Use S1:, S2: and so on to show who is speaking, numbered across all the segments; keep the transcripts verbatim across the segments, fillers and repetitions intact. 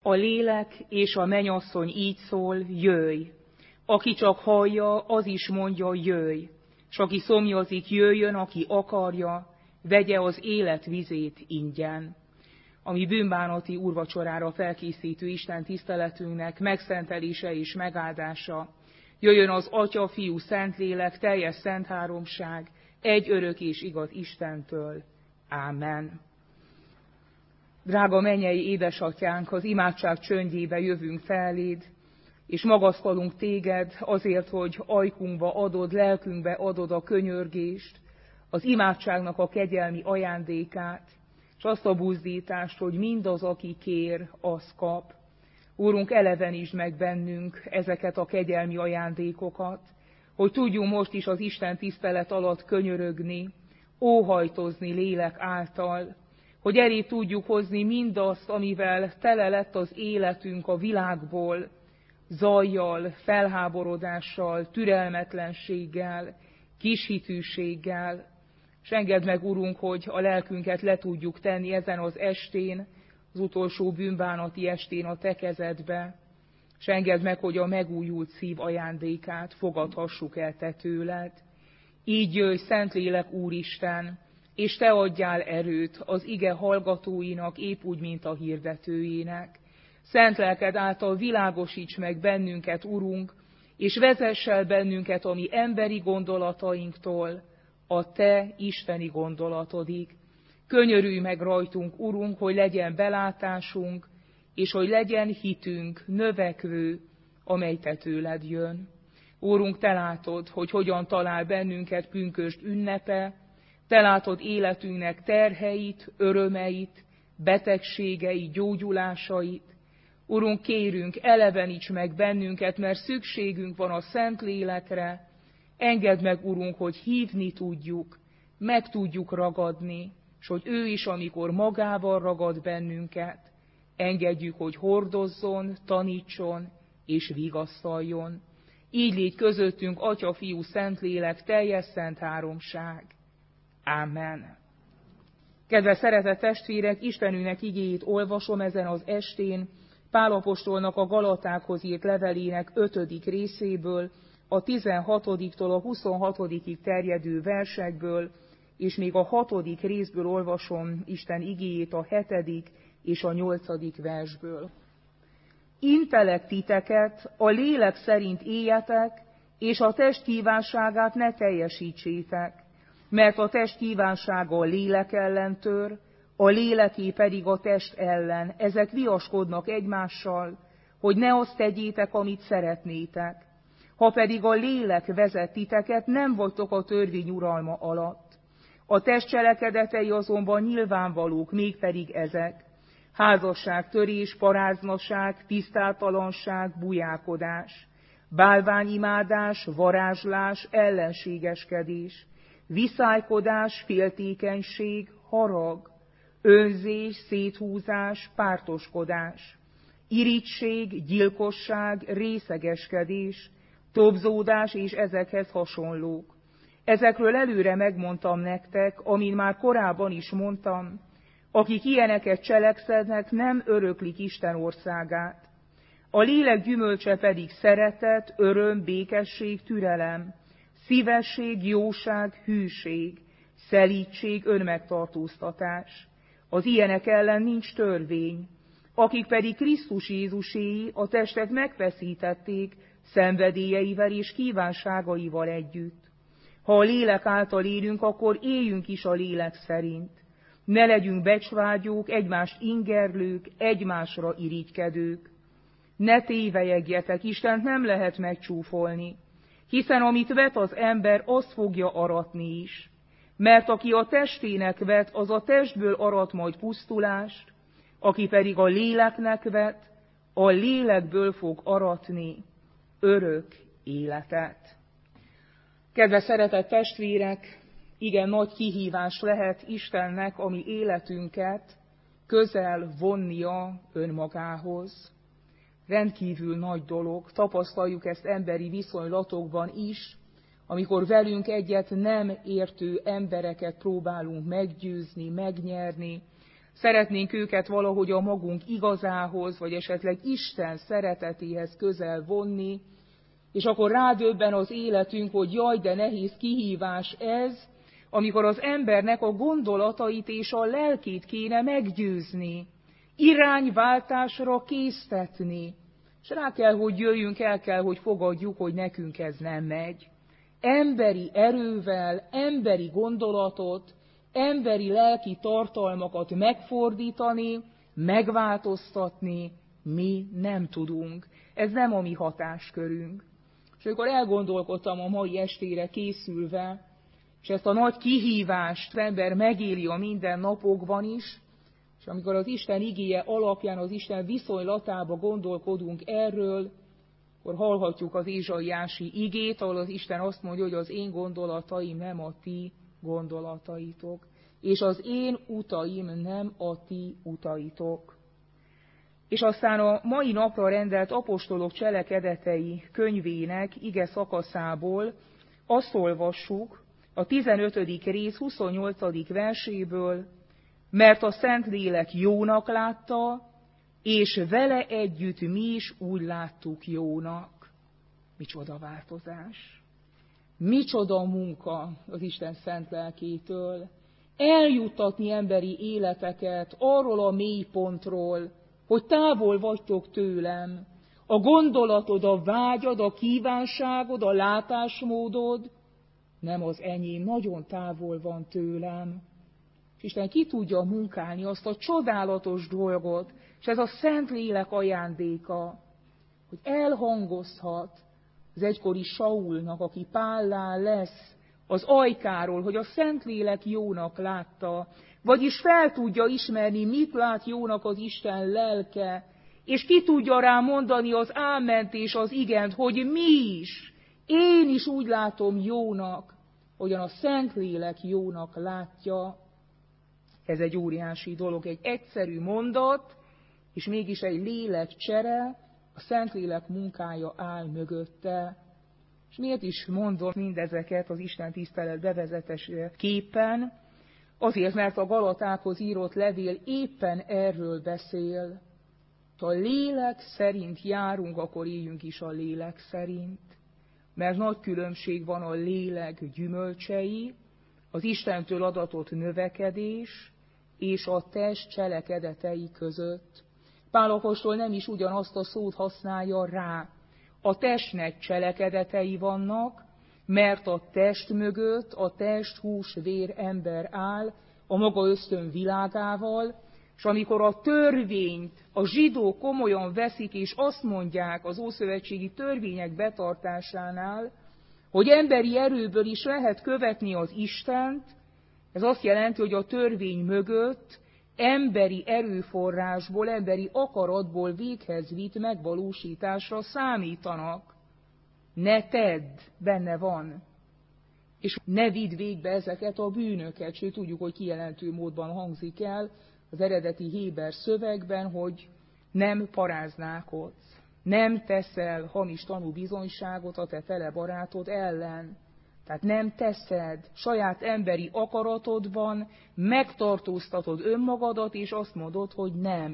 S1: A lélek és a mennyasszony így szól, jöjj. Aki csak hallja, az is mondja, jöjj. S aki szomjazik, jöjjön, aki akarja, vegye az élet vizét ingyen. A mi bűnbánati úrvacsorára felkészítő Isten tiszteletünknek megszentelése és megáldása jöjjön az Atya, Fiú, Szentlélek, teljes szent háromság, egy örök és igaz Istentől. Ámen. Drága mennyei édesatyánk, az imádság csöndjébe jövünk feléd, és magasztalunk téged azért, hogy ajkunkba adod, lelkünkbe adod a könyörgést, az imádságnak a kegyelmi ajándékát, és azt a buzdítást, hogy mindaz, aki kér, az kap. Úrunk, elevenítsd meg bennünk ezeket a kegyelmi ajándékokat, hogy tudjunk most is az Isten tisztelet alatt könyörögni, óhajtozni lélek által, hogy elé tudjuk hozni mindazt, amivel tele lett az életünk a világból, zajjal, felháborodással, türelmetlenséggel, kishitűséggel, és engedd meg, Urunk, hogy a lelkünket le tudjuk tenni ezen az estén, az utolsó bűnbánati estén a te kezedbe, és engedd meg, hogy a megújult szív ajándékát fogadhassuk el te tőled. Így jöjj, Szentlélek Úristen, és te adjál erőt az ige hallgatóinak, épp úgy, mint a hirdetőjének. Szent lelked által világosíts meg bennünket, Urunk, és vezess el bennünket a mi emberi gondolatainktól a te isteni gondolatodig. Könyörülj meg rajtunk, Urunk, hogy legyen belátásunk, és hogy legyen hitünk növekvő, amely te tőled jön. Úrunk, te látod, hogy hogyan talál bennünket pünkösd ünnepe, te látod életünknek terheit, örömeit, betegségeit, gyógyulásait. Urunk, kérünk, eleveníts meg bennünket, mert szükségünk van a Szentlélekre. Engedd meg, Urunk, hogy hívni tudjuk, meg tudjuk ragadni, és hogy ő is, amikor magával ragad bennünket, engedjük, hogy hordozzon, tanítson és vigasztaljon. Így légy közöttünk, Atya, Fiú, Szentlélek, teljes szent háromság. Ámen. Kedves szeretett testvérek, Istenünknek igéjét olvasom ezen az estén, Pál apostolnak a Galatákhoz írt levelének ötödik részéből, a tizenhatodiktól a huszonhatodikig terjedő versekből, és még a hatodik részből olvasom Isten igéjét, a hetedik és a nyolcadik versből. Intelek titeket, a lélek szerint éljetek, és a test kívánságát ne teljesítsétek, mert a test kívánsága a lélek ellen tör, a léleké pedig a test ellen. Ezek viaskodnak egymással, hogy ne azt tegyétek, amit szeretnétek. Ha pedig a lélek vezet titeket, nem vagytok a törvény uralma alatt. A test cselekedetei azonban nyilvánvalók, mégpedig ezek: házasságtörés, paráznaság, tisztátalanság, bujálkodás, bálványimádás, varázslás, ellenségeskedés, viszálykodás, féltékenység, harag, önzés, széthúzás, pártoskodás, irigység, gyilkosság, részegeskedés, tobzódás és ezekhez hasonlók. Ezekről előre megmondtam nektek, amin már korábban is mondtam, akik ilyeneket cselekszenek, nem öröklik Isten országát. A lélek gyümölcse pedig szeretet, öröm, békesség, türelem, szívesség, jóság, hűség, szelídség, önmegtartóztatás. Az ilyenek ellen nincs törvény. Akik pedig Krisztus Jézuséi, a testet megfeszítették szenvedélyeivel és kívánságaival együtt. Ha a lélek által élünk, akkor éljünk is a lélek szerint. Ne legyünk becsvágyók, egymást ingerlők, egymásra irigykedők. Ne tévelyegjetek, Istent nem lehet megcsúfolni, hiszen amit vet az ember, azt fogja aratni is. Mert aki a testének vet, az a testből arat majd pusztulást, aki pedig a léleknek vet, a lélekből fog aratni örök életet. Kedves szeretett testvérek, igen nagy kihívás lehet Istennek a mi életünket közel vonnia önmagához. Rendkívül nagy dolog, tapasztaljuk ezt emberi viszonylatokban is, amikor velünk egyet nem értő embereket próbálunk meggyőzni, megnyerni, szeretnénk őket valahogy a magunk igazához, vagy esetleg Isten szeretetéhez közel vonni, és akkor rádöbben az életünk, hogy jaj, de nehéz kihívás ez, amikor az embernek a gondolatait és a lelkét kéne meggyőzni, irányváltásra késztetni. És rá kell, hogy jöjjünk, el kell, hogy fogadjuk, hogy nekünk ez nem megy. Emberi erővel, emberi gondolatot, emberi lelki tartalmakat megfordítani, megváltoztatni mi nem tudunk. Ez nem a mi hatáskörünk. És amikor elgondolkodtam a mai estére készülve, és ezt a nagy kihívást az ember megéli a mindennapokban is, és amikor az Isten igéje alapján, az Isten viszonylatába gondolkodunk erről, akkor hallhatjuk az ézsaiási igét, ahol az Isten azt mondja, hogy az én gondolataim nem a ti gondolataitok, és az én utaim nem a ti utaitok. És aztán a mai napra rendelt apostolok cselekedetei könyvének ige szakaszából azt olvassuk a tizenötödik rész huszonnyolcadik verséből, mert a Szentlélek jónak látta, és vele együtt mi is úgy láttuk jónak. Micsoda változás! Micsoda munka az Isten szent lelkétől! Eljuttatni emberi életeket arról a mélypontról, hogy távol vagytok tőlem. A gondolatod, a vágyad, a kívánságod, a látásmódod nem az enyém, nagyon távol van tőlem. És Isten ki tudja munkálni azt a csodálatos dolgot, és ez a Szentlélek ajándéka, hogy elhangozhat az egykori Saulnak, aki Pállá lesz, az ajkáról, hogy a Szentlélek jónak látta, vagyis fel tudja ismerni, mit lát jónak az Isten lelke, és ki tudja rá mondani az áment és az igent, hogy mi is, én is úgy látom jónak, hogyan a Szentlélek jónak látja. Ez egy óriási dolog, egy egyszerű mondat, és mégis egy lélekcsere, a Szentlélek munkája áll mögötte. És miért is mondom mindezeket az Isten tisztelet bevezetésképpen? Azért, mert a Galatákhoz írott levél éppen erről beszél. Ha a lélek szerint járunk, akkor éljünk is a lélek szerint. Mert nagy különbség van a lélek gyümölcsei, az Istentől adatott növekedés és a test cselekedetei között. Pál apostol nem is ugyanazt a szót használja rá. A testnek cselekedetei vannak, mert a test mögött a test, hús, vér ember áll a maga ösztön világával, és amikor a törvényt a zsidók komolyan veszik, és azt mondják az ószövetségi törvények betartásánál, hogy emberi erőből is lehet követni az Istent, ez azt jelenti, hogy a törvény mögött emberi erőforrásból, emberi akaratból véghez vitt megvalósításra számítanak. Ne tedd, benne van. És ne vidd végbe ezeket a bűnöket, sőt tudjuk, hogy kijelentő módban hangzik el az eredeti héber szövegben, hogy nem paráználkodsz, nem teszel hamis tanúbizonyságot a te fele barátod ellen. Tehát nem teszed, saját emberi akaratodban megtartóztatod önmagadat, és azt mondod, hogy nem.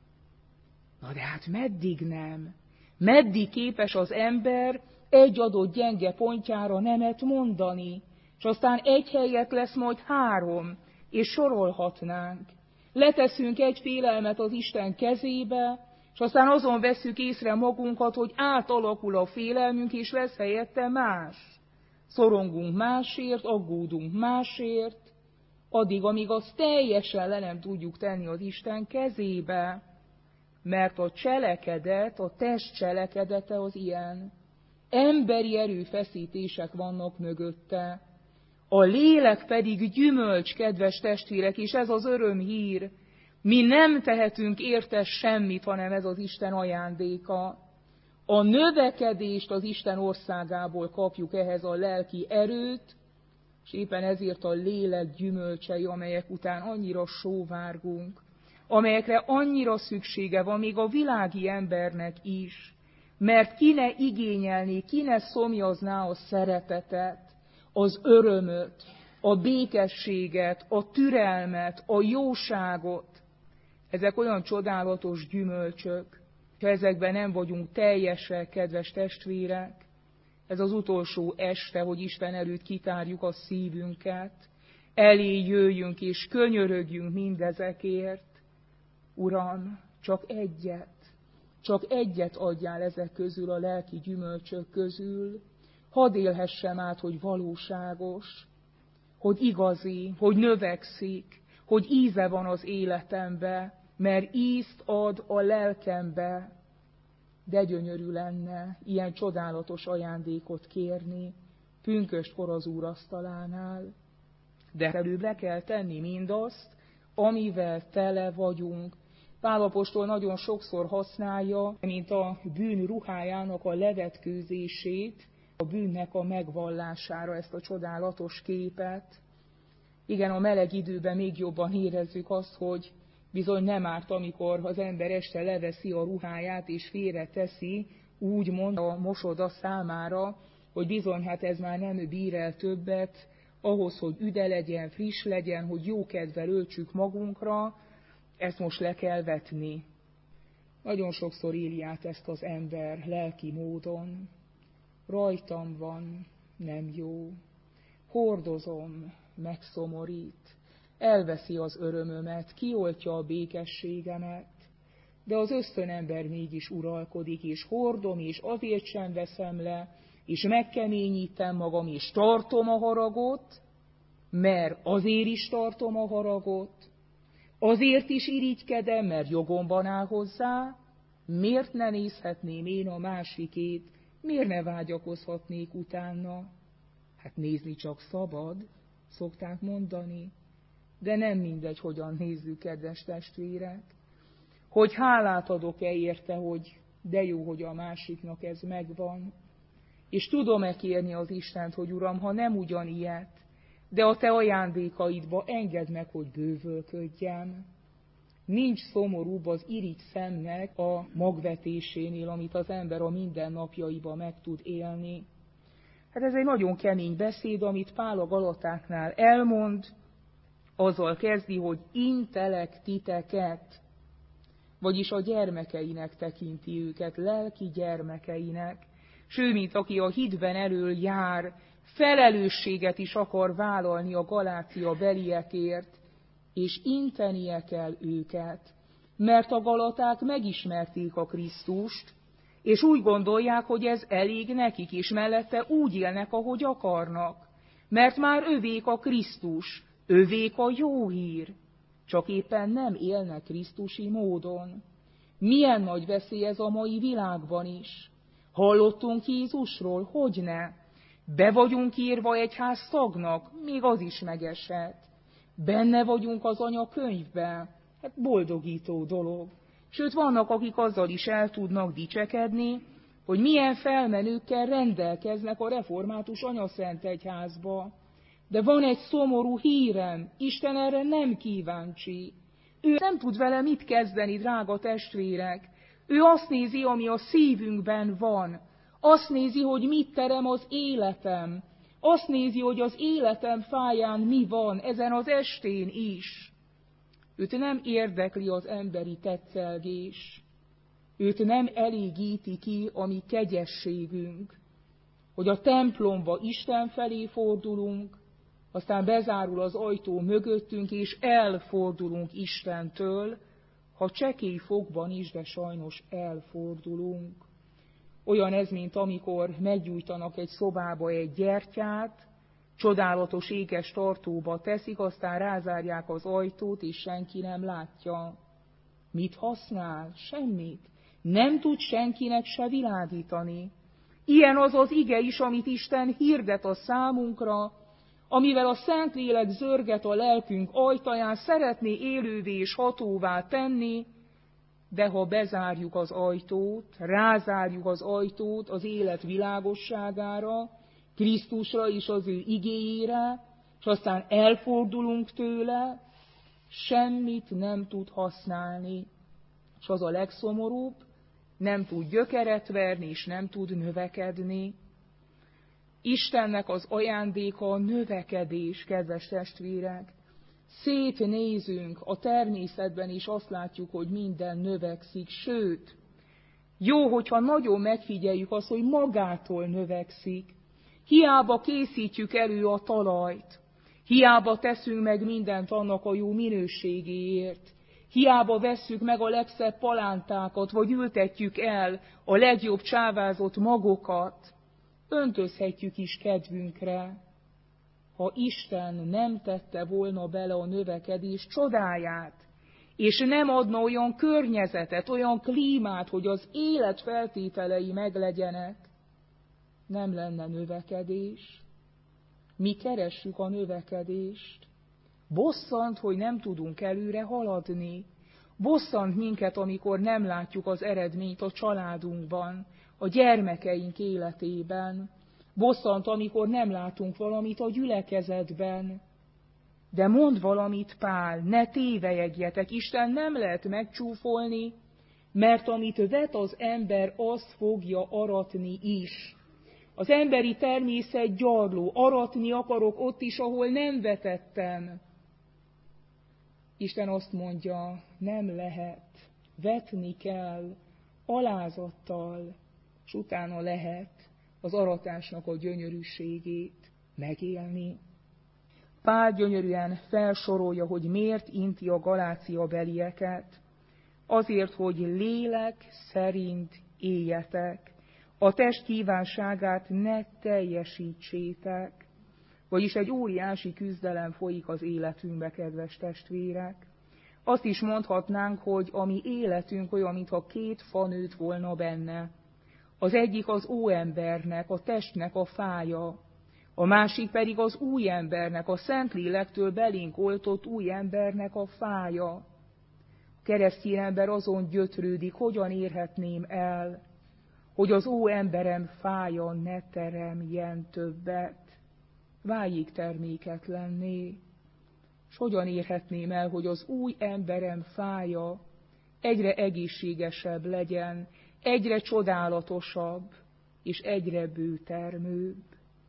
S1: Na de hát meddig nem? Meddig képes az ember egy adott gyenge pontjára nemet mondani, és aztán egy helyet lesz majd három, és sorolhatnánk. Leteszünk egy félelmet az Isten kezébe, és aztán azon vesszük észre magunkat, hogy átalakul a félelmünk, és lesz helyette más. Szorongunk másért, aggódunk másért, addig, amíg azt teljesen le nem tudjuk tenni az Isten kezébe, mert a cselekedet, a test cselekedete az ilyen. Emberi erőfeszítések vannak mögötte. A lélek pedig gyümölcs, kedves testvérek, és ez az örömhír. Mi nem tehetünk érte semmit, hanem ez az Isten ajándéka. A növekedést az Isten országából kapjuk, ehhez a lelki erőt, és éppen ezért a lélek gyümölcsei, amelyek után annyira sóvárgunk, amelyekre annyira szüksége van még a világi embernek is, mert ki ne igényelné, ki ne szomjazná a szeretetet, az örömöt, a békességet, a türelmet, a jóságot, Ezek olyan csodálatos gyümölcsök, ha ezekben nem vagyunk teljesek, kedves testvérek, ez az utolsó este, hogy Isten előtt kitárjuk a szívünket, elé jöjjünk és könyörögjünk mindezekért. Uram, csak egyet, csak egyet adjál ezek közül, a lelki gyümölcsök közül. Hadd élhessem át, hogy valóságos, hogy igazi, hogy növekszik, hogy íze van az életembe, mert ízt ad a lelkembe. De gyönyörű lenne ilyen csodálatos ajándékot kérni pünköstkor az Úr asztalánál. De előbb le kell tenni mindazt, amivel tele vagyunk. Pál apostol nagyon sokszor használja, mint a bűn ruhájának a levetkőzését, a bűnnek a megvallására ezt a csodálatos képet. Igen, a meleg időben még jobban érezzük azt, hogy bizony nem árt, amikor az ember este leveszi a ruháját és félre teszi, úgy mond a mosoda számára, hogy bizony hát ez már nem bír el többet, ahhoz, hogy üde legyen, friss legyen, hogy jó kedvel öltsük magunkra, ezt most le kell vetni. Nagyon sokszor éli át ezt az ember lelki módon. Rajtam van, nem jó. Hordozom, megszomorít. Elveszi az örömömet, kioltja a békességemet. De az ösztönember mégis uralkodik, és hordom, és azért sem veszem le, és megkeményítem magam, és tartom a haragot, mert azért is tartom a haragot, azért is irigykedem, mert jogomban áll hozzá, miért ne nézhetném én a másikét, miért ne vágyakozhatnék utána? Hát nézni csak szabad, szokták mondani, de nem mindegy, hogyan nézzük, kedves testvérek. Hogy hálát adok-e érte, hogy de jó, hogy a másiknak ez megvan, és tudom-e kérni az Istent, hogy Uram, ha nem ugyanilyet, de a te ajándékaidba engedd meg, hogy bővölködjem. Nincs szomorúbb az irigy szemnek a magvetésénél, amit az ember a mindennapjaiba meg tud élni. Hát ez egy nagyon kemény beszéd, amit Pál a Galatáknál elmond, azzal kezdi, hogy intelek titeket, vagyis a gyermekeinek tekinti őket, lelki gyermekeinek, s ő, mint aki a hitben elől jár, felelősséget is akar vállalni a Galácia beliekért, és intenie kell őket, mert a galaták megismerték a Krisztust, és úgy gondolják, hogy ez elég nekik, és mellette úgy élnek, ahogy akarnak, mert már övék a Krisztus, övék a jó hír, csak éppen nem élnek krisztusi módon. Milyen nagy veszély ez a mai világban is. Hallottunk Jézusról, hogyne? Be vagyunk írva egyház tagnak, még az is megesett. Benne vagyunk az anyakönyvben, hát boldogító dolog. Sőt, vannak, akik azzal is el tudnak dicsekedni, hogy milyen felmenőkkel rendelkeznek a református anyaszent egyházba. De van egy szomorú hírem, Isten erre nem kíváncsi. Ő nem tud vele mit kezdeni, drága testvérek. Ő azt nézi, ami a szívünkben van. Azt nézi, hogy mit terem az életem. Azt nézi, hogy az életem fáján mi van, ezen az estén is. Őt nem érdekli az emberi tetszelgés. Őt nem elégíti ki a mi kegyességünk, hogy a templomba Isten felé fordulunk, aztán bezárul az ajtó mögöttünk, és elfordulunk Istentől, ha csekély fogban is, de sajnos elfordulunk. Olyan ez, mint amikor meggyújtanak egy szobába egy gyertyát, csodálatos ékes tartóba teszik, aztán rázárják az ajtót, és senki nem látja. Mit használ? Semmit. Nem tud senkinek se világítani. Ilyen az az ige is, amit Isten hirdet a számunkra, amivel a Szentlélek zörget a lelkünk ajtaján, szeretné élővé és hatóvá tenni, de ha bezárjuk az ajtót, rázárjuk az ajtót az élet világosságára, Krisztusra és az ő igéjére, és aztán elfordulunk tőle, semmit nem tud használni. És az a legszomorúbb, nem tud gyökeret verni, és nem tud növekedni. Istennek az ajándéka a növekedés, kedves testvérek. Szétnézünk a természetben, és azt látjuk, hogy minden növekszik, sőt, jó, hogyha nagyon megfigyeljük azt, hogy magától növekszik. Hiába készítjük elő a talajt, hiába teszünk meg mindent annak a jó minőségéért, hiába vesszük meg a legszebb palántákat, vagy ültetjük el a legjobb csávázott magokat, öntözhetjük is kedvünkre. Ha Isten nem tette volna bele a növekedés csodáját, és nem adna olyan környezetet, olyan klímát, hogy az élet feltételei meglegyenek, nem lenne növekedés. Mi keressük a növekedést. Bosszant, hogy nem tudunk előre haladni. Bosszant minket, amikor nem látjuk az eredményt a családunkban, a gyermekeink életében. Bosszant, amikor nem látunk valamit a gyülekezetben. De mond valamit Pál, ne tévejegjetek, Isten nem lehet megcsúfolni, mert amit vet az ember, azt fogja aratni is. Az emberi természet gyarló, aratni akarok ott is, ahol nem vetettem. Isten azt mondja, nem lehet, vetni kell, alázattal, és utána lehet az aratásnak a gyönyörűségét megélni. Pál gyönyörűen felsorolja, hogy miért inti a Galácia belieket. Azért, hogy lélek szerint éljetek, a test kívánságát ne teljesítsétek. Vagyis egy óriási küzdelem folyik az életünkbe, kedves testvérek. Azt is mondhatnánk, hogy a mi életünk olyan, mintha két fa nőtt volna benne. Az egyik az óembernek, a testnek a fája, a másik pedig az új embernek, a Szentlélektől belénk oltott új embernek a fája. A keresztény ember azon gyötrődik, hogyan érhetném el, hogy az ó emberem fája ne teremjen többet, váljék terméketlenné. És hogyan érhetném el, hogy az új emberem fája egyre egészségesebb legyen, egyre csodálatosabb, és egyre bőtermőbb.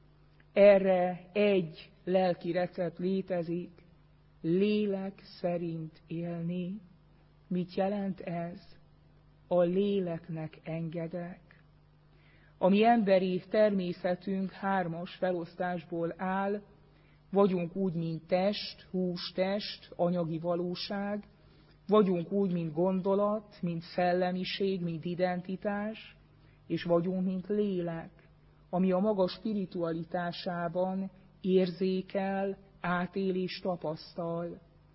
S1: Erre egy lelki recept létezik, lélek szerint élni. Mit jelent ez? A léleknek engedek. A mi emberi természetünk hármas felosztásból áll, vagyunk úgy, mint test, hústest, anyagi valóság, vagyunk úgy, mint gondolat, mint szellemiség, mint identitás, és vagyunk, mint lélek, ami a maga spiritualitásában érzékel, átél és tapasztal.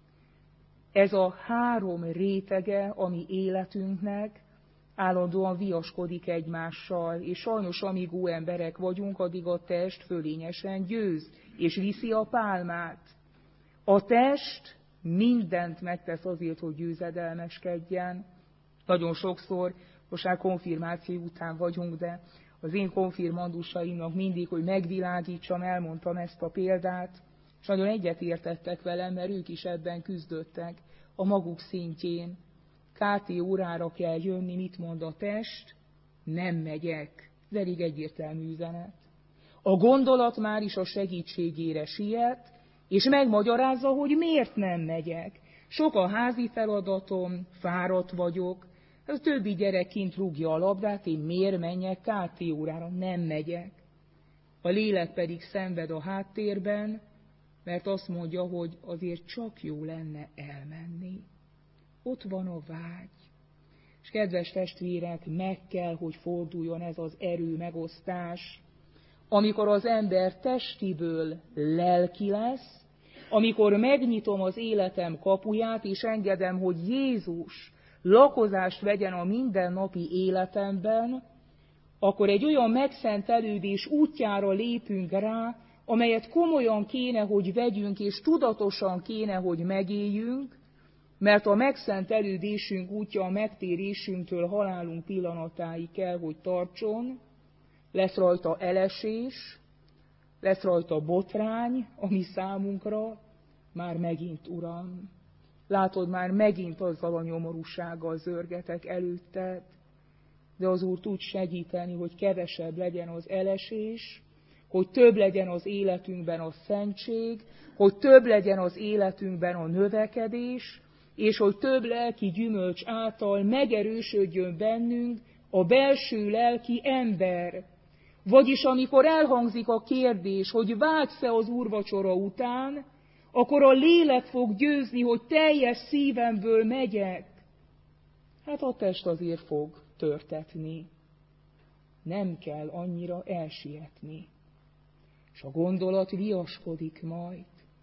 S1: Ez a három rétege a mi életünknek állandóan viaskodik egymással, és sajnos amíg ó emberek vagyunk, addig a test fölényesen győz, és viszi a pálmát. A test mindent megtesz azért, hogy győzedelmeskedjen. Nagyon sokszor, most már konfirmáció után vagyunk, de az én konfirmandusaimnak mindig, hogy megvilágítsam, elmondtam ezt a példát, és nagyon egyetértettek velem, mert ők is ebben küzdöttek a maguk szintjén. ká té órára kell jönni, mit mond a test? Nem megyek. Ez elég egyértelmű üzenet. A gondolat már is a segítségére siet, és megmagyarázza, hogy miért nem megyek. Sok a házi feladatom, fáradt vagyok, a többi gyerek kint rúgja a labdát, én miért menjek ká té órára? Nem megyek. A lélek pedig szenved a háttérben, mert azt mondja, hogy azért csak jó lenne elmenni. Ott van a vágy. És kedves testvérek, meg kell, hogy forduljon ez az erő megosztás, amikor az ember testiből lelki lesz, amikor megnyitom az életem kapuját, és engedem, hogy Jézus lakozást vegyen a mindennapi életemben, akkor egy olyan megszentelődés útjára lépünk rá, amelyet komolyan kéne, hogy vegyünk, és tudatosan kéne, hogy megéljünk, mert a megszentelődésünk útja a megtérésünktől halálunk pillanatáig kell, hogy tartson. Lesz rajta elesés, lesz rajta botrány, ami számunkra már megint, Uram. Látod, már megint azzal a nyomorúsággal zörgetek előtted, de az Úr tud segíteni, hogy kevesebb legyen az elesés, hogy több legyen az életünkben a szentség, hogy több legyen az életünkben a növekedés, és hogy több lelki gyümölcs által megerősödjön bennünk a belső lelki ember. Vagyis amikor elhangzik a kérdés, hogy vágysz-e az úrvacsora után, akkor a lélek fog győzni, hogy teljes szívemből megyek. Hát a test azért fog törtetni. Nem kell annyira elsietni. És a gondolat viaskodik majd.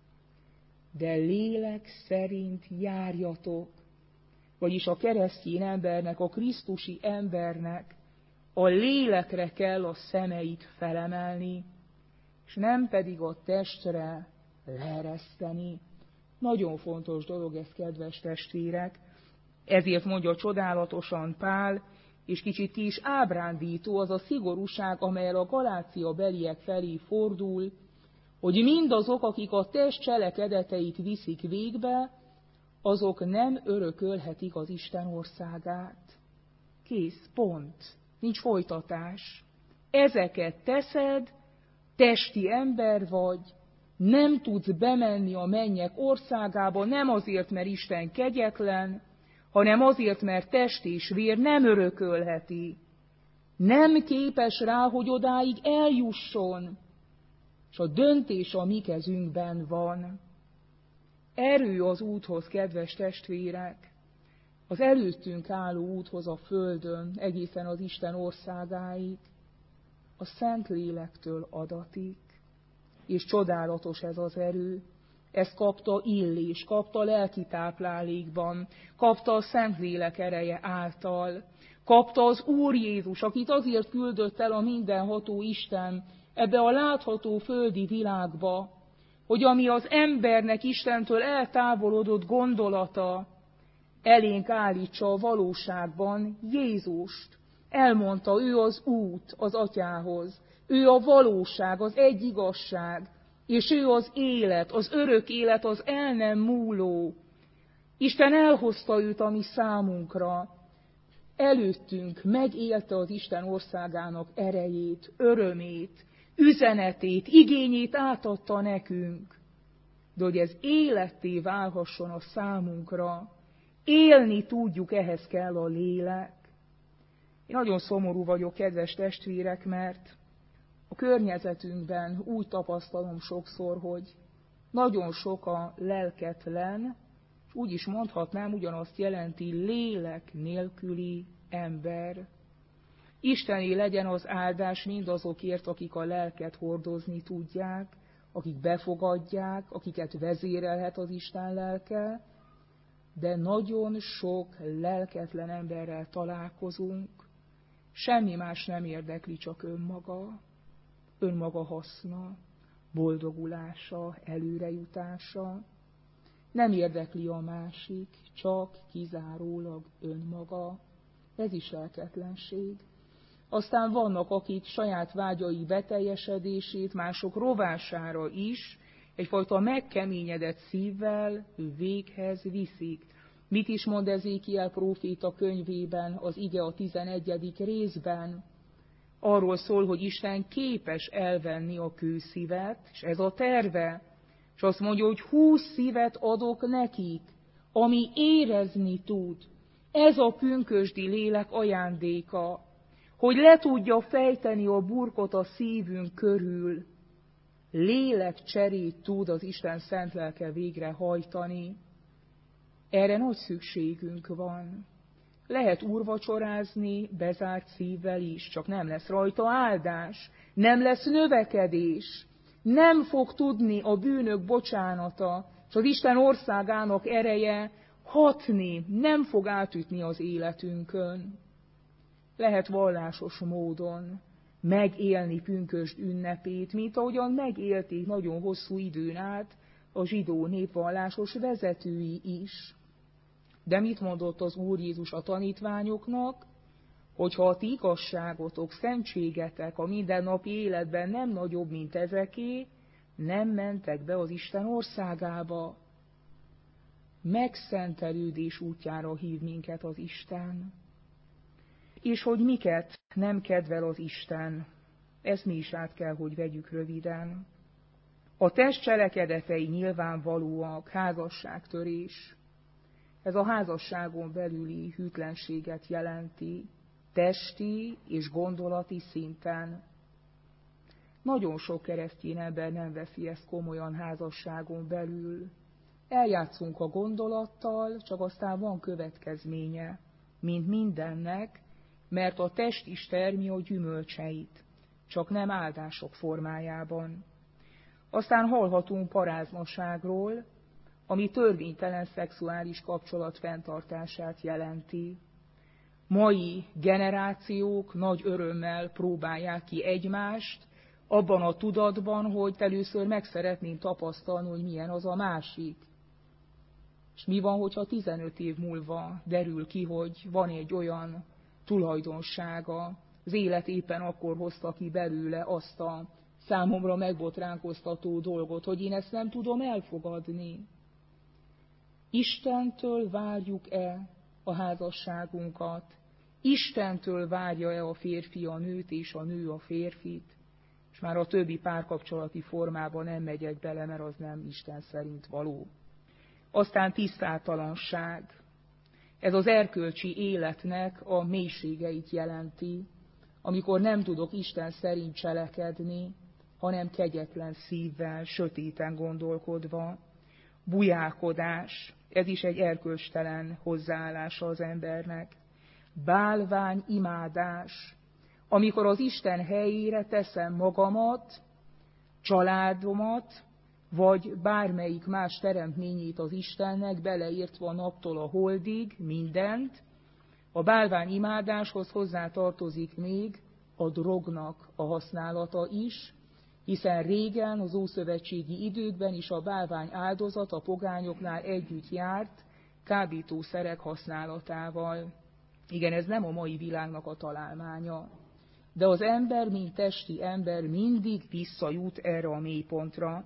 S1: De lélek szerint járjatok. Vagyis a keresztény embernek, a krisztusi embernek a lélekre kell a szemeit felemelni, és nem pedig a testre leereszteni. Nagyon fontos dolog ez, kedves testvérek. Ezért mondja csodálatosan Pál, és kicsit ki is ábrándító az a szigorúság, amelyel a Galácia beliek felé fordul, hogy mindazok, akik a test cselekedeteit viszik végbe, azok nem örökölhetik az Isten országát. Kész, pont. Nincs folytatás. Ezeket teszed, testi ember vagy, nem tudsz bemenni a mennyek országába, nem azért, mert Isten kegyetlen, hanem azért, mert test és vér nem örökölheti. Nem képes rá, hogy odáig eljusson, és a döntés a mi kezünkben van. Erő az úthoz, kedves testvérek, az előttünk álló úthoz a földön, egészen az Isten országáig, a Szentlélektől adatik. És csodálatos ez az erő. Ezt kapta Illés, kapta lelki táplálékban, kapta a Szentlélek ereje által, kapta az Úr Jézus, akit azért küldött el a mindenható Isten ebbe a látható földi világba, hogy ami az embernek Istentől eltávolodott gondolata, elénk állítsa a valóságban Jézust. Elmondta, ő az út az Atyához, ő a valóság, az egy igazság, és ő az élet, az örök élet, az el nem múló. Isten elhozta őt a mi számunkra. Előttünk megélte az Isten országának erejét, örömét, üzenetét, igényét átadta nekünk. De hogy ez életté válhasson a számunkra, élni tudjuk, ehhez kell a lélek. Én nagyon szomorú vagyok, kedves testvérek, mert a környezetünkben úgy tapasztalom sokszor, hogy nagyon sok a lelketlen, és úgy is mondhatnám, ugyanazt jelenti lélek nélküli ember. Istené legyen az áldás mindazokért, akik a lelket hordozni tudják, akik befogadják, akiket vezérelhet az Isten lelke, de nagyon sok lelketlen emberrel találkozunk, semmi más nem érdekli, csak önmaga, önmaga haszna, boldogulása, előrejutása. Nem érdekli a másik, csak kizárólag önmaga. Ez is lelketlenség. Aztán vannak, akik saját vágyai beteljesedését mások rovására is egyfajta megkeményedett szívvel véghez viszik. Mit is mond Ezékiel próféta könyvében, az ige a tizenegyedik részben? Arról szól, hogy Isten képes elvenni a kőszívet, és ez a terve. És azt mondja, hogy húsz szívet adok nekik, ami érezni tud. Ez a pünkösdi lélek ajándéka, hogy le tudja fejteni a burkot a szívünk körül. Lélek cserét tud az Isten szent lelke végrehajtani. Erre nagy szükségünk van. Lehet úrvacsorázni bezárt szívvel is, csak nem lesz rajta áldás, nem lesz növekedés, nem fog tudni a bűnök bocsánata, és az Isten országának ereje hatni, nem fog átütni az életünkön. Lehet vallásos módon megélni pünkösd ünnepét, mint ahogyan megélték nagyon hosszú időn át a zsidó népvallásos vezetői is. De mit mondott az Úr Jézus a tanítványoknak? Hogyha a ti igazságotok, szentségetek a mindennapi életben nem nagyobb, mint ezeké, nem mentek be az Isten országába. Megszentelődés útjára hív minket az Isten. És hogy miket nem kedvel az Isten? Ezt mi is át kell, hogy vegyük röviden. A test cselekedetei nyilvánvalóak, házasságtörés. Ez a házasságon belüli hűtlenséget jelenti, testi és gondolati szinten. Nagyon sok keresztény ember nem veszi ezt komolyan házasságon belül. Eljátszunk a gondolattal, csak aztán van következménye, mint mindennek, mert a test is termi a gyümölcseit, csak nem áldások formájában. Aztán hallhatunk paráznaságról, ami törvénytelen szexuális kapcsolat fenntartását jelenti. Mai generációk nagy örömmel próbálják ki egymást, abban a tudatban, hogy először meg szeretném tapasztalni, hogy milyen az a másik. És mi van, hogyha tizenöt év múlva derül ki, hogy van egy olyan tulajdonsága, az élet éppen akkor hozta ki belőle azt a számomra megbotránkoztató dolgot, hogy én ezt nem tudom elfogadni. Istentől várjuk-e a házasságunkat? Istentől várja-e a férfi a nőt és a nő a férfit? És már a többi párkapcsolati formában nem megyek bele, mert az nem Isten szerint való. Aztán tisztátalanság. Ez az erkölcsi életnek a mélységeit jelenti, amikor nem tudok Isten szerint cselekedni, hanem kegyetlen szívvel, sötéten gondolkodva. Bujálkodás, ez is egy erkölcstelen hozzáállása az embernek. Bálvány imádás, amikor az Isten helyére teszem magamat, családomat, vagy bármelyik más teremtményét az Istennek, beleértve a naptól a holdig, mindent. A bálvány imádáshoz hozzá tartozik még a drognak a használata is, hiszen régen, az ószövetségi időkben is a bálvány áldozat a pogányoknál együtt járt kábítószerek használatával. Igen, ez nem a mai világnak a találmánya, de az ember, mint testi ember mindig visszajut erre a mélypontra.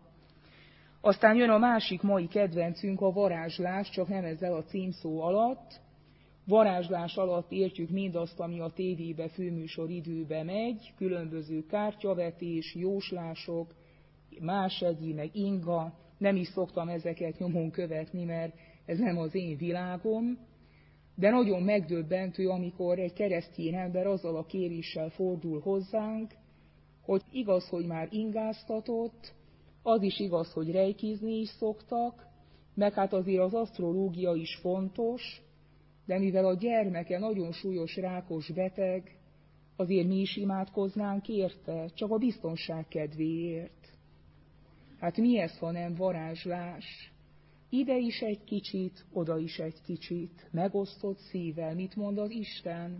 S1: Aztán jön a másik mai kedvencünk, a varázslás, csak nem ezzel a címszó alatt. Varázslás alatt értjük mindazt, ami a tévébe, főműsor időbe megy, különböző kártyavetés, jóslások, más egyi, meg inga. Nem is szoktam ezeket nyomon követni, mert ez nem az én világom, de nagyon megdöbbentő, amikor egy keresztény ember azzal a kéréssel fordul hozzánk, hogy igaz, hogy már ingáztatott, az is igaz, hogy rejkizni is szoktak, meg hát azért az asztrológia is fontos, de mivel a gyermeke nagyon súlyos rákos beteg, azért mi is imádkoznánk érte, csak a biztonság kedvéért. Hát mi ez, ha nem varázslás? Ide is egy kicsit, oda is egy kicsit, megosztott szívvel. Mit mond az Isten?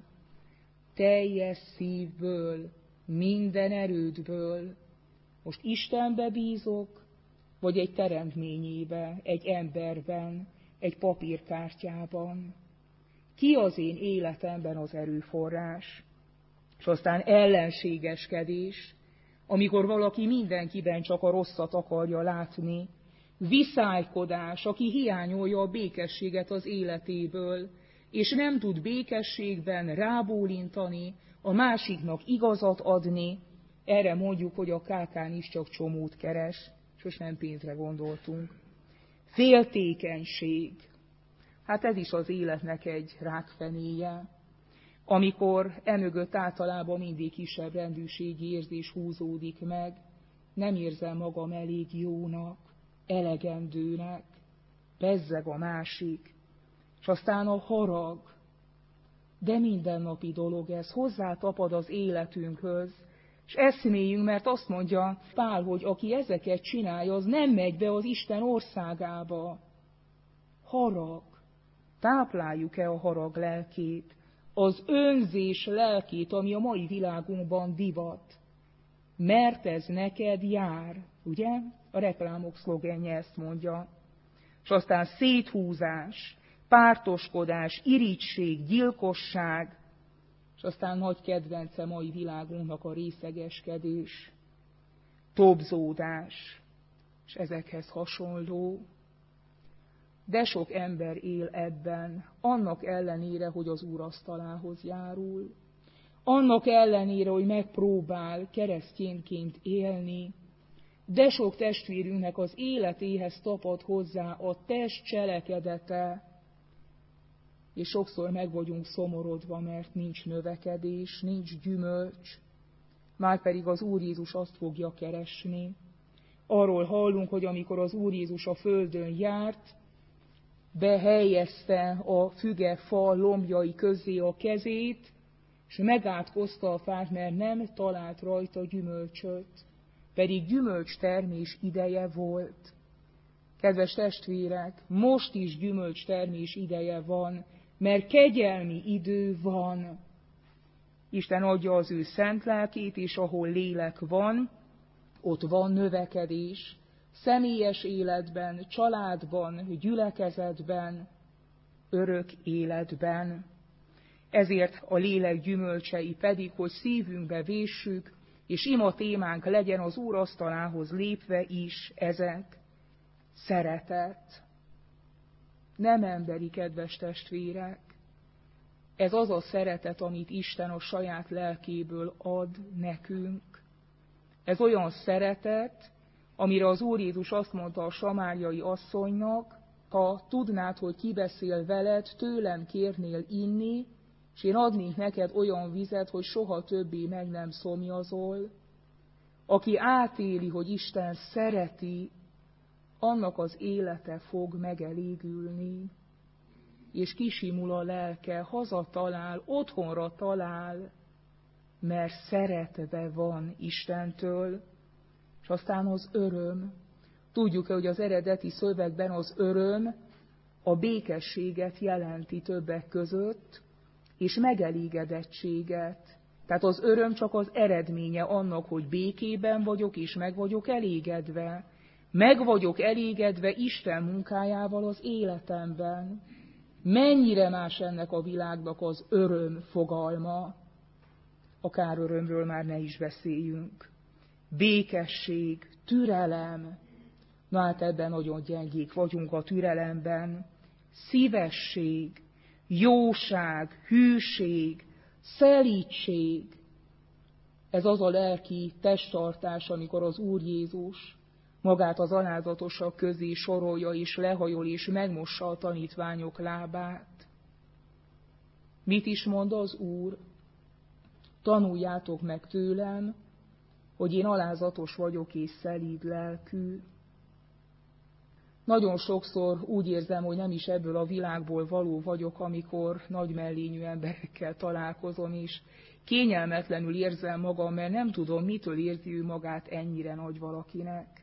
S1: Teljes szívből, minden erődből. Most Istenbe bízok, vagy egy teremtményébe, egy emberben, egy papírkártyában? Ki az én életemben az erőforrás? És aztán ellenségeskedés, amikor valaki mindenkiben csak a rosszat akarja látni, viszálykodás, aki hiányolja a békességet az életéből, és nem tud békességben rábólintani, a másiknak igazat adni, erre mondjuk, hogy a kákán is csak csomót keres, és most nem pénzre gondoltunk. Féltékenység. Hát ez is az életnek egy rákfenéje, amikor emögött általában mindig kisebb rendűségi érzés húzódik meg, nem érzem magam elég jónak, elegendőnek, bezzeg a másik, és aztán a harag, de mindennapi dolog ez, hozzátapad az életünkhöz, és eszméljünk, mert azt mondja Pál, hogy aki ezeket csinálja, az nem megy be az Isten országába. Harag. Tápláljuk-e a harag lelkét, az önzés lelkét, ami a mai világunkban divat? Mert ez neked jár, ugye? A reklámok szlogenje ezt mondja. És aztán széthúzás, pártoskodás, irigység, gyilkosság, és aztán nagy kedvence mai világunknak a részegeskedés, tobzódás, és ezekhez hasonló. De sok ember él ebben, annak ellenére, hogy az Úr asztalához járul. annak ellenére, hogy megpróbál keresztényként élni, de sok testvérünknek az életéhez tapad hozzá a test cselekedete, és sokszor meg vagyunk szomorodva, mert nincs növekedés, nincs gyümölcs, márpedig az Úr Jézus azt fogja keresni. Arról hallunk, hogy amikor az Úr Jézus a földön járt, behelyezte a fügefa lombjai közé a kezét, és megátkozta a fát, mert nem talált rajta gyümölcsöt, pedig gyümölcstermés ideje volt. Kedves testvérek, most is gyümölcstermés ideje van, mert kegyelmi idő van. Isten adja az ő szent lelkét, és ahol lélek van, ott van növekedés. Személyes életben, családban, gyülekezetben, örök életben. Ezért a lélek gyümölcsei pedig, hogy szívünkbe véssük, és ima témánk legyen az Úr asztalához lépve is ezek. Szeretet. Nem emberi, kedves testvérek. Ez az a szeretet, amit Isten a saját lelkéből ad nekünk. Ez olyan szeretet, amire az Úr Jézus azt mondta a samáriai asszonynak, ha tudnád, hogy ki beszél veled, tőlem kérnél inni, és én adnék neked olyan vizet, hogy soha többé meg nem szomjazol. Aki átéli, hogy Isten szereti, annak az élete fog megelégülni, és kisimul a lelke, hazatalál, otthonra talál, mert szeretve van Istentől. És aztán az öröm. Tudjuk-e, hogy az eredeti szövegben az öröm a békességet jelenti többek között, és megelégedettséget. Tehát az öröm csak az eredménye annak, hogy békében vagyok, és meg vagyok elégedve. Meg vagyok elégedve Isten munkájával az életemben. Mennyire más ennek a világnak az öröm fogalma, akár örömről már ne is beszéljünk. Békesség, türelem, na hát ebben nagyon gyengék vagyunk a türelemben. Szívesség, jóság, hűség, szelídség. Ez az a lelki testtartás, amikor az Úr Jézus magát az alázatosak közé sorolja, és lehajol, és megmossa a tanítványok lábát. Mit is mond az Úr? Tanuljátok meg tőlem, hogy én alázatos vagyok és szelíd lelkű. Nagyon sokszor úgy érzem, hogy nem is ebből a világból való vagyok, amikor nagy mellényű emberekkel találkozom, és kényelmetlenül érzem magam, mert nem tudom, mitől érzi ő magát ennyire nagy valakinek.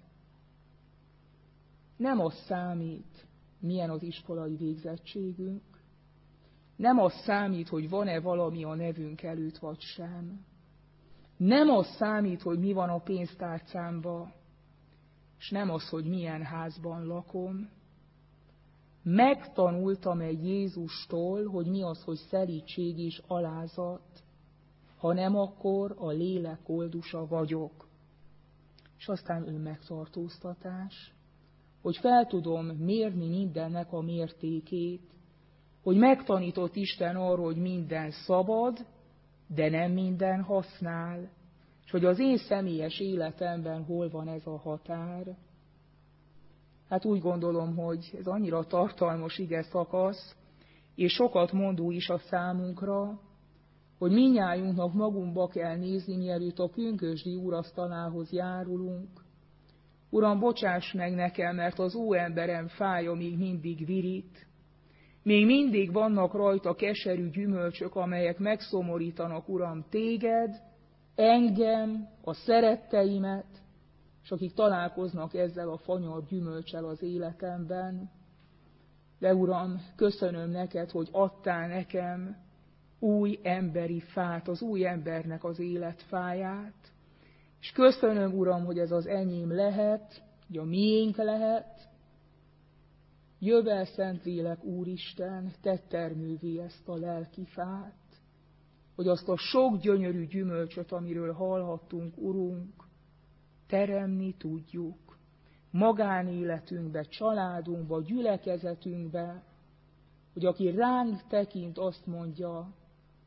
S1: Nem az számít, milyen az iskolai végzettségünk. Nem az számít, hogy van-e valami a nevünk előtt, vagy sem. Nem az számít, hogy mi van a pénztárcámba, és nem az, hogy milyen házban lakom. Megtanultam egy Jézustól, hogy mi az, hogy szelídség és alázat, ha nem, akkor a lélek oldusa vagyok. És aztán önmegtartóztatás, hogy fel tudom mérni mindennek a mértékét, hogy megtanított Isten arról, hogy minden szabad, de nem minden használ, és hogy az én személyes életemben hol van ez a határ. Hát úgy gondolom, hogy ez annyira tartalmas ige szakasz, és sokat mondó is a számunkra, hogy mindnyájunknak magunkba kell nézni, mielőtt a pünkösdi úrasztalához járulunk. Uram, bocsáss meg nekem, mert az óemberem fája még mindig virít. Még mindig vannak rajta keserű gyümölcsök, amelyek megszomorítanak, Uram, téged, engem, a szeretteimet, és akik találkoznak ezzel a fanyar gyümölccsel az életemben. De Uram, köszönöm neked, hogy adtál nekem új emberi fát, az új embernek az életfáját. És köszönöm, Uram, hogy ez az enyém lehet, hogy a miénk lehet. Jövel, Szentlélek, Úristen, tedd termővé ezt a lelki fát, hogy azt a sok gyönyörű gyümölcsöt, amiről hallhattunk, Urunk, teremni tudjuk. Magánéletünkbe, családunkba, gyülekezetünkbe, hogy aki ránk tekint, azt mondja,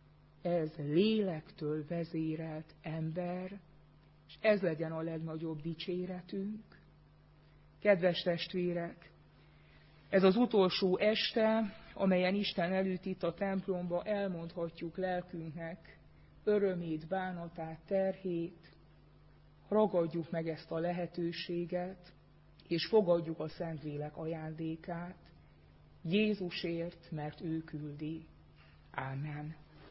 S1: ez lélektől vezérelt ember, és ez legyen a legnagyobb dicséretünk. Kedves testvérek, ez az utolsó este, amelyen Isten előtt itt a templomba elmondhatjuk lelkünknek örömét, bánatát, terhét, ragadjuk meg ezt a lehetőséget, és fogadjuk a Szentlélek ajándékát, Jézusért, mert ő küldi. Ámen.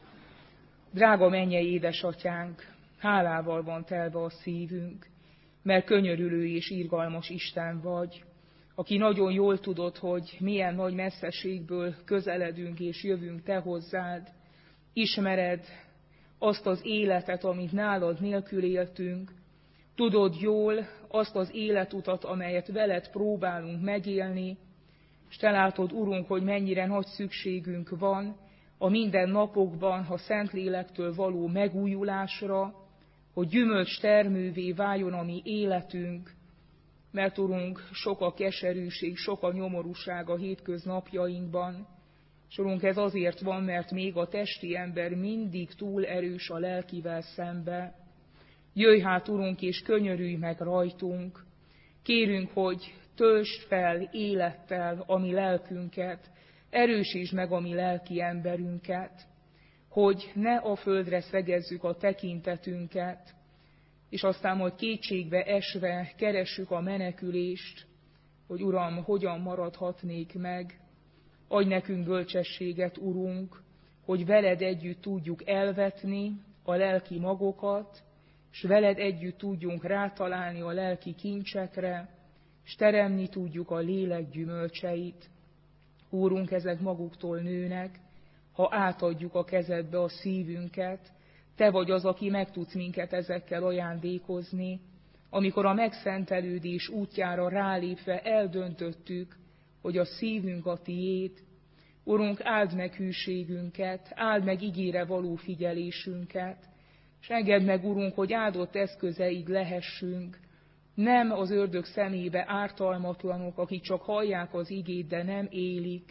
S1: Drága mennyei édesatyánk, hálával van telve a szívünk, mert könyörülő és irgalmas Isten vagy, aki nagyon jól tudod, hogy milyen nagy messzeségből közeledünk és jövünk te hozzád. Ismered azt az életet, amit nálad nélkül éltünk, tudod jól azt az életutat, amelyet veled próbálunk megélni, és te látod, Urunk, hogy mennyire nagy szükségünk van a minden napokban a Szentlélektől való megújulásra, hogy gyümölcs termővé váljon a mi életünk, mert Urunk, sok a keserűség, sok a nyomorúság a hétköznapjainkban, és Urunk, ez azért van, mert még a testi ember mindig túl erős a lelkivel szembe. Jöjj hát, Urunk, és könyörülj meg rajtunk. Kérünk, hogy töltsd fel élettel a mi lelkünket, erősítsd meg a mi lelki emberünket, hogy ne a földre szegezzük a tekintetünket, és aztán majd kétségbe esve keressük a menekülést, hogy Uram, hogyan maradhatnék meg. Adj nekünk bölcsességet, Urunk, hogy veled együtt tudjuk elvetni a lelki magokat, és veled együtt tudjunk rátalálni a lelki kincsekre, és teremni tudjuk a lélek gyümölcseit. Úrunk, ezek maguktól nőnek, ha átadjuk a kezedbe a szívünket. Te vagy az, aki meg tudsz minket ezekkel ajándékozni, amikor a megszentelődés útjára rálépve eldöntöttük, hogy a szívünk a tiéd. Urunk, áld meg hűségünket, áld meg igére való figyelésünket, és engedd meg, Urunk, hogy áldott eszközeid lehessünk, nem az ördög szemébe ártalmatlanok, akik csak hallják az igét, de nem élik,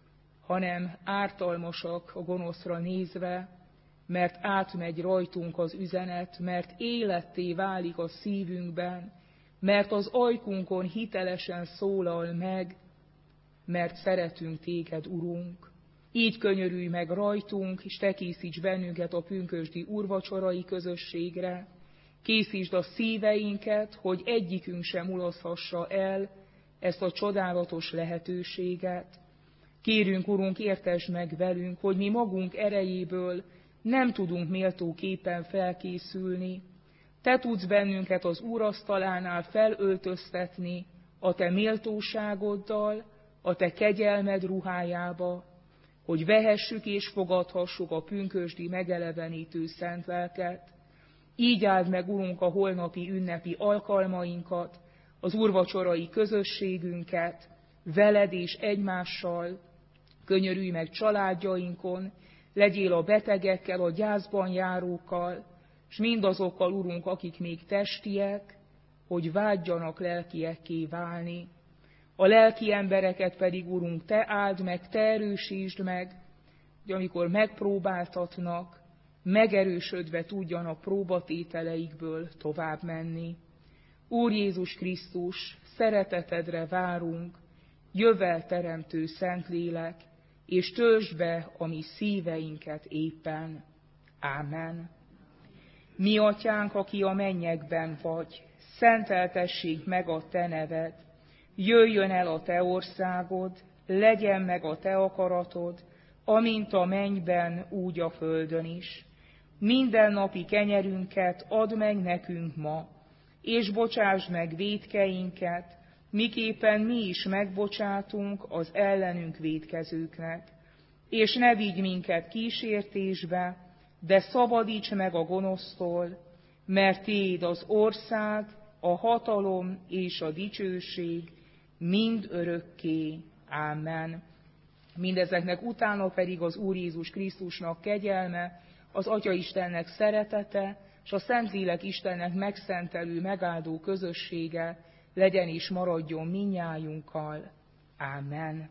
S1: hanem ártalmasak a gonoszra nézve, mert átmegy rajtunk az üzenet, mert életté válik a szívünkben, mert az ajkunkon hitelesen szólal meg, mert szeretünk téged, Urunk. Így könyörülj meg rajtunk, és te készíts bennünket a pünkösdi úrvacsorai közösségre. Készítsd a szíveinket, hogy egyikünk sem mulaszthassa el ezt a csodálatos lehetőséget. Kérünk, Urunk, értesd meg velünk, hogy mi magunk erejéből nem tudunk méltóképpen felkészülni. Te tudsz bennünket az úrasztalánál felöltöztetni a te méltóságoddal, a te kegyelmed ruhájába, hogy vehessük és fogadhassuk a pünkösdi megelevenítő szent lelket. Így áld meg, Urunk, a holnapi ünnepi alkalmainkat, az úrvacsorai közösségünket, veled és egymással, könyörülj meg családjainkon, legyél a betegekkel, a gyászban járókkal, s mindazokkal, Urunk, akik még testiek, hogy vágyjanak lelkiekké válni. A lelki embereket pedig, Urunk, te áld meg, te erősítsd meg, hogy amikor megpróbáltatnak, megerősödve tudjanak próbatételeikből tovább menni. Úr Jézus Krisztus, szeretetedre várunk, jövel teremtő Szentlélek, és töltsd be a mi szíveinket éppen. Ámen. Mi atyánk, aki a mennyekben vagy, szenteltessék meg a te neved, jöjjön el a te országod, legyen meg a te akaratod, amint a mennyben, úgy a földön is. Mindennapi kenyerünket add meg nekünk ma, és bocsásd meg vétkeinket, miképpen mi is megbocsátunk az ellenünk vétkezőknek. És ne vigy minket kísértésbe, de szabadíts meg a gonosztól, mert tiéd az ország, a hatalom és a dicsőség mind örökké. Ámen. Mindezeknek utána pedig az Úr Jézus Krisztusnak kegyelme, az Atya Istennek szeretete, és a Szentlélek Istennek megszentelő, megáldó közössége legyen és maradjon mindnyájunkkal. Ámen.